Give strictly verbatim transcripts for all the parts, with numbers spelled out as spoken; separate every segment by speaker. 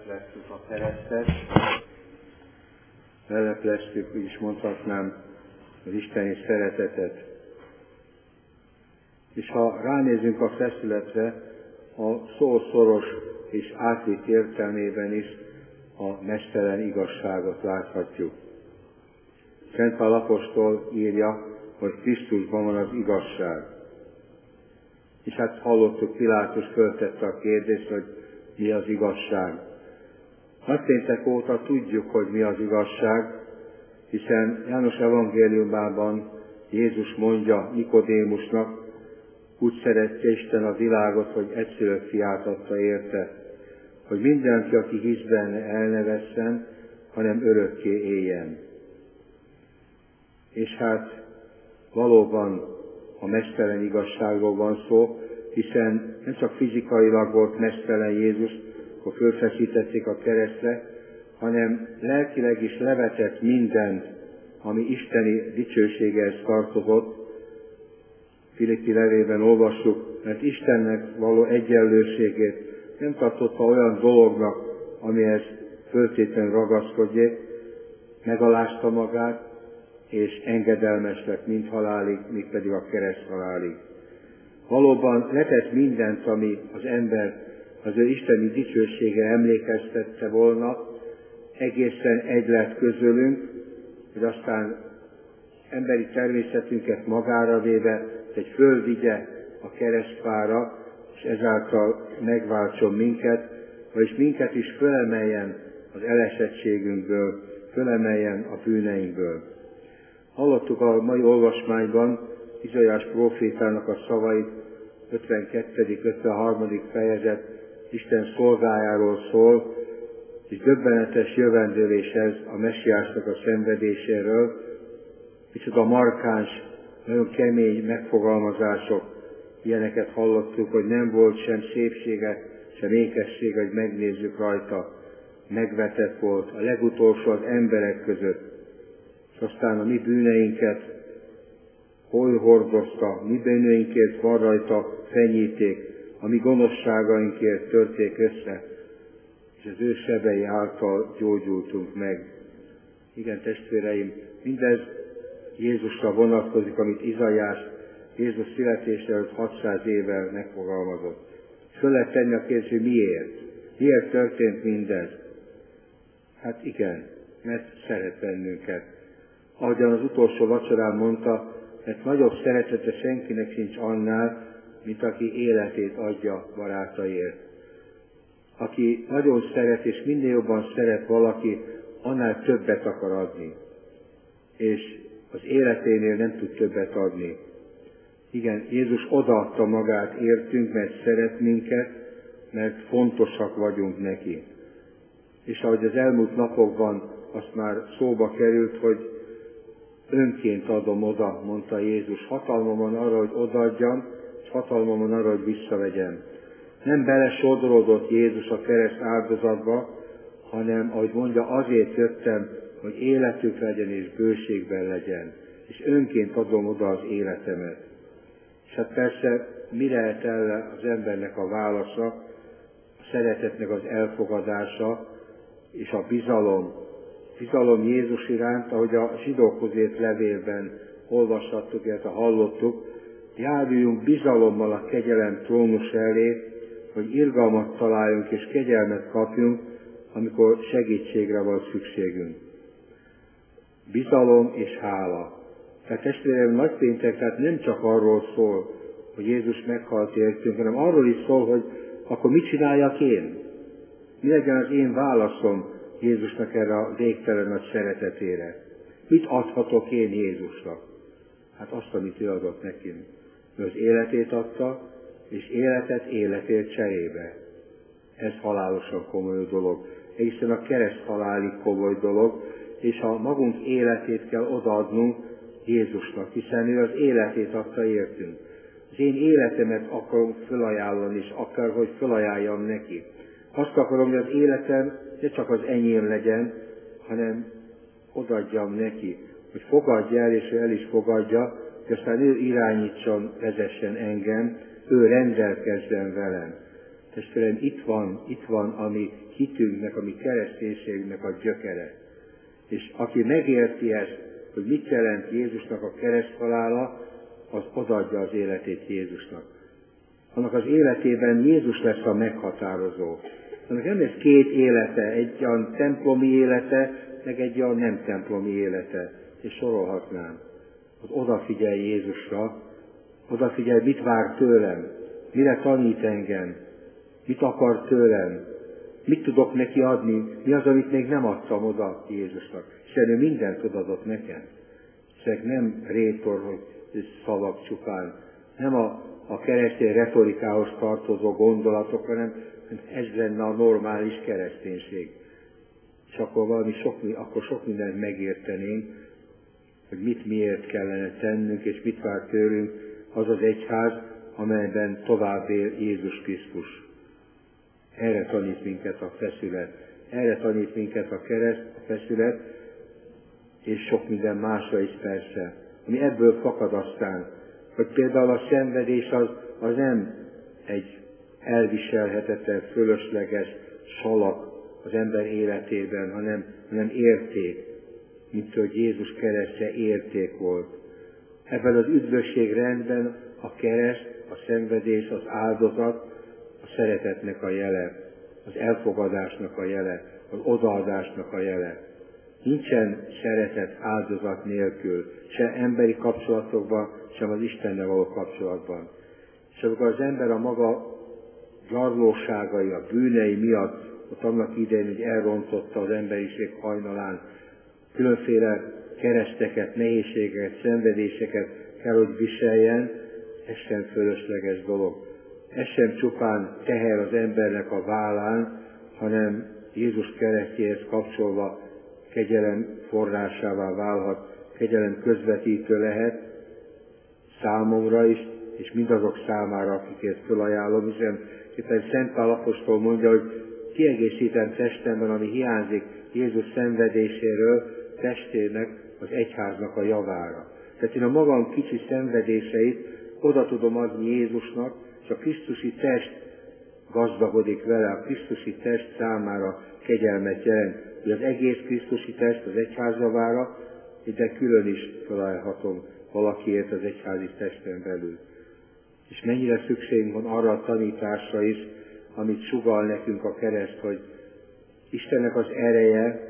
Speaker 1: lelepleztük a keresztet, lelepleztük, úgy is mondhatnám, az isteni szeretetet. És ha ránézünk a feszületre, a szó szoros és átvitt értelmében is a mestelen igazságot láthatjuk. Szent Pál apostol írja, hogy Krisztusban van az igazság. És hát hallottuk, Pilátus föltette a kérdést, hogy mi az igazság. Nagypéntek óta tudjuk, hogy mi az igazság, hiszen János evangéliumában Jézus mondja Nikodémusnak, úgy szerette Isten a világot, hogy egyszülött fiát adta érte, hogy mindenki, aki hisz benne, el ne vesszen, hanem örökké éljen. És hát valóban a mestelen igazságról van szó, hiszen nem csak fizikailag volt mestelen Jézus, akkor fölfeszítették a keresztre, hanem lelkileg is levetett mindent, ami isteni dicsőséghez tartozott. Filippi levélben olvassuk, mert Istennek való egyenlőségét nem tartotta olyan dolognak, amihez föltétlenül ragaszkodjék, megalázta magát, és engedelmes lett mind halálig, míg pedig a kereszt halálig. Valóban letett mindent, ami az ember az ő isteni dicsősége emlékeztette volna, egészen egy lett közülünk, hogy aztán emberi természetünket magára véve, hogy fölvigye a keresztfára, és ezáltal megváltson minket, vagyis minket is fölemeljen az elesettségünkből, fölemeljen a bűneinkből. Hallottuk a mai olvasmányban Izaiás prófétának a szavait, ötvenkettedik ötvenharmadik fejezet Isten szolgájáról szól, és döbbenetes jövendőléshez a messiásnak a szenvedéséről, micsoda markáns, nagyon kemény megfogalmazások, ilyeneket hallottuk, hogy nem volt sem szépsége, sem ékessége, hogy megnézzük rajta. Megvetett volt, a legutolsó az emberek között, és aztán a mi bűneinket hol hordozta, mi bűneinkért van rajta fenyíték, a mi gonoszságainkért törték össze, és az ő sebei által gyógyultunk meg. Igen, testvéreim, mindez Jézusra vonatkozik, amit Izaiás Jézus születése előtt hatszáz évvel megfogalmazott. Föl lehet tenni a kérdést, hogy miért? Miért történt mindez? Hát igen, mert szeret bennünket. Ahogyan az utolsó vacsorán mondta, mert nagyobb szeretete senkinek sincs annál, mint aki életét adja barátaiért. Aki nagyon szeret, és minél jobban szeret valaki, annál többet akar adni. És az életénél nem tud többet adni. Igen, Jézus odaadta magát értünk, mert szeret minket, mert fontosak vagyunk neki. És ahogy az elmúlt napokban azt már szóba került, hogy önként adom oda, mondta Jézus. Hatalmam van arra, hogy odaadjam, és hatalmam van arra, hogy visszavegyem. Nem belesodródott Jézus a kereszt áldozatba, hanem, ahogy mondja, azért jöttem, hogy életük legyen és bőségben legyen. És önként adom oda az életemet. És hát persze, mi lehet ellen az embernek a válasza, a szeretetnek az elfogadása, és a bizalom. Bizalom Jézus iránt, ahogy a zsidókhoz írt levélben olvashattuk, illetve hallottuk, járuljunk bizalommal a kegyelem trónus elé, hogy irgalmat találjunk és kegyelmet kapjunk, amikor segítségre van szükségünk. Bizalom és hála. Tehát testvérem, nagypéntek, tehát nem csak arról szól, hogy Jézus meghalt értünk, hanem arról is szól, hogy akkor mit csináljak én? Mi legyen az én válaszom Jézusnak erre a végtelen nagy szeretetére? Mit adhatok én Jézusnak? Hát azt, amit ő adott nekünk. Ő az életét adta, és életet életért cserébe. Ez halálosan komoly dolog. Hiszen a kereszt halálig komoly dolog, és a magunk életét kell odaadnunk Jézusnak, hiszen ő az életét adta értünk. Az én életemet akarom fölajánlani, és akar, hogy fölajánljam neki. Azt akarom, hogy az életem ne csak az enyém legyen, hanem odaadjam neki, hogy fogadja el, és ő el is fogadja, hogy aztán ő irányítson, vezessen engem, ő rendelkezzen velem. Testvérem, itt van, itt van a mi hitünknek, a mi kereszténységünknek a gyökere. És aki megérti ezt, hogy mit jelent Jézusnak a kereszthalála, az odaadja az életét Jézusnak. Annak az életében Jézus lesz a meghatározó. Annak nem lesz két élete, egy olyan templomi élete, meg egy olyan nem templomi élete. És sorolhatnám. Az odafigyelj Jézusra, odafigyelj, mit vár tőlem, mire tanít engem, mit akar tőlem, mit tudok neki adni, mi az, amit még nem adtam oda Jézusnak. Hiszen ő mindent odadott nekem. Ezek nem rétor, hogy szavak csupán, nem a, a keresztény retorikához tartozó gondolatok, hanem ez lenne a normális kereszténység. És akkor valami sok, akkor sok mindent megértenénk, hogy mit miért kellene tennünk, és mit vár tőlünk az az egyház, amelyben tovább él Jézus Krisztus. Erre tanít minket a feszület, erre tanít minket a kereszt, a feszület, és sok minden másra is persze, ami ebből fakad aztán, hogy például a szenvedés az, az nem egy elviselhetetlen, fölösleges salak az ember életében, hanem, hanem érték, mint hogy Jézus keresztje érték volt. Ebben az üdvösség rendben a kereszt, a szenvedés, az áldozat, a szeretetnek a jele, az elfogadásnak a jele, az odaadásnak a jele. Nincsen szeretet áldozat nélkül, se emberi kapcsolatokban, sem az Istennel való kapcsolatban. És amikor az ember a maga gyarlóságai, a bűnei miatt, ott annak idején, hogy elrontotta az emberiség hajnalán, különféle kereszteket, nehézségeket, szenvedéseket kell, hogy viseljen, ez sem fölösleges dolog. Ez sem csupán teher az embernek a vállán, hanem Jézus keresztjéhez kapcsolva kegyelem forrásává válhat, kegyelem közvetítő lehet számomra is, és mindazok számára, akikért fölajánlom, hiszen éppen Szent Pál apostol mondja, hogy kiegészítem testemben, ami hiányzik Jézus szenvedéséről, testének, az egyháznak a javára. Tehát én a magam kicsi szenvedéseit oda tudom adni Jézusnak, és a Krisztusi test gazdagodik vele, a Krisztusi test számára kegyelmet jelent, hogy az egész Krisztusi test az egyház javára, de külön is találhatom valakiért az egyházi testen belül. És mennyire szükségünk van arra a tanításra is, amit sugall nekünk a kereszt, hogy Istennek az ereje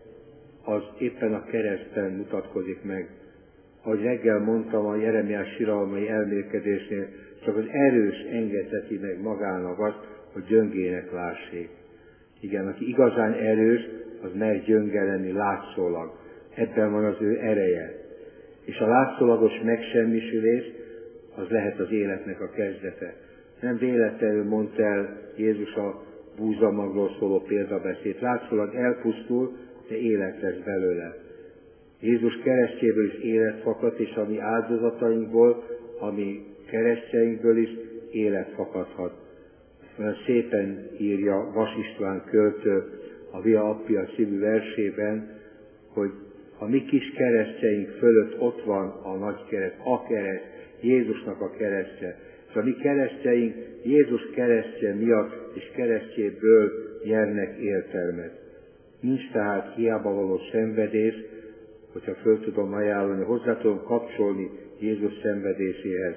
Speaker 1: az éppen a kereszten mutatkozik meg. Ahogy reggel mondtam a Jeremiás siralmai elmélkedésnél, csak az erős engedheti meg magának azt, hogy gyöngének lássék. Igen, aki igazán erős, az mer gyönge lenni látszólag. Ebben van az ő ereje. És a látszólagos megsemmisülés, az lehet az életnek a kezdete. Nem véletlenül mondta el Jézus a búzamagról szóló példabeszéd. Látszólag elpusztul, de élet lesz belőle. Jézus keresztjéből is élet fakadt, és a mi áldozatainkból, a mi keresztjeinkből is élet fakadhat. Olyan szépen írja Vas István költő a Via Appia című versében, hogy a mi kis keresztjeink fölött ott van a nagy kereszt, a kereszt, Jézusnak a keresztje. És a mi keresztjeink Jézus keresztje miatt és keresztjéből nyernek értelmet. Nincs tehát hiába való szenvedés, hogyha föl tudom ajánlani, hozzá tudom kapcsolni Jézus szenvedéséhez.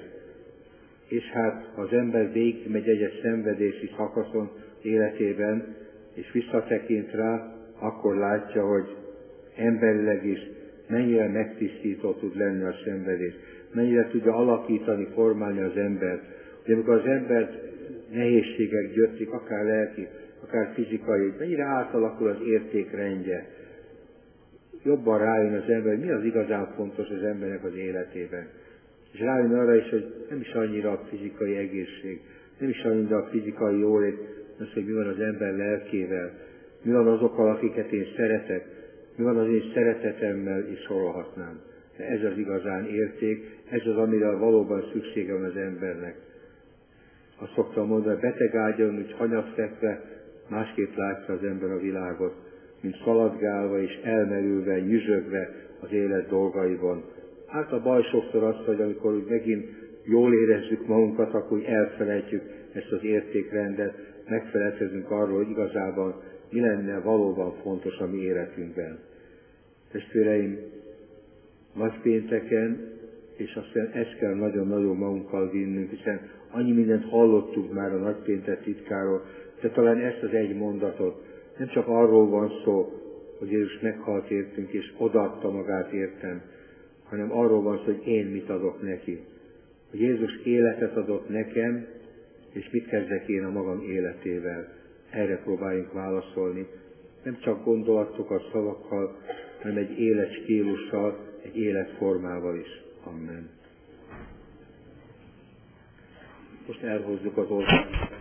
Speaker 1: És hát ha az ember végigmegy egyes szenvedési szakaszon életében, és visszatekint rá, akkor látja, hogy emberileg is mennyire megtisztító tud lenni a szenvedés, mennyire tudja alakítani, formálni az embert. De amikor az embert nehézségek gyötrik, akár lelki, akár fizikai, mennyire átalakul az értékrendje. Jobban rájön az ember, hogy mi az igazán fontos az embernek az életében. És rájön arra is, hogy nem is annyira a fizikai egészség, nem is annyira a fizikai jólét, az, hogy mi van az ember lelkével, mi van azokkal, akiket én szeretek, mi van az én szeretetemmel, és sorolhatnám. De ez az igazán érték, ez az, amire valóban szüksége van az embernek. Azt szoktam mondani, beteg ágyon, úgy hanyagfekve, másképp látja az ember a világot, mint szaladgálva és elmerülve, nyüzsögve az élet dolgaiban. Hát a baj sokszor az, hogy amikor úgy megint jól érezzük magunkat, akkor elfelejtjük ezt az értékrendet, megfelelkezünk arról, hogy igazából mi lenne valóban fontos a mi életünkben. Testvéreim, nagypénteken, és aztán ezt kell nagyon-nagyon magunkkal vinnünk, hiszen annyi mindent hallottuk már a nagypéntek titkáról, de talán ezt az egy mondatot, nem csak arról van szó, hogy Jézus meghalt értünk, és odaadta magát értem, hanem arról van szó, hogy én mit adok neki. Hogy Jézus életet adott nekem, és mit kezdek én a magam életével. Erre próbáljunk válaszolni. Nem csak gondolatokkal, szavakkal, hanem egy életstílussal, egy életformával is. Amen. Most elhozzuk az oltást.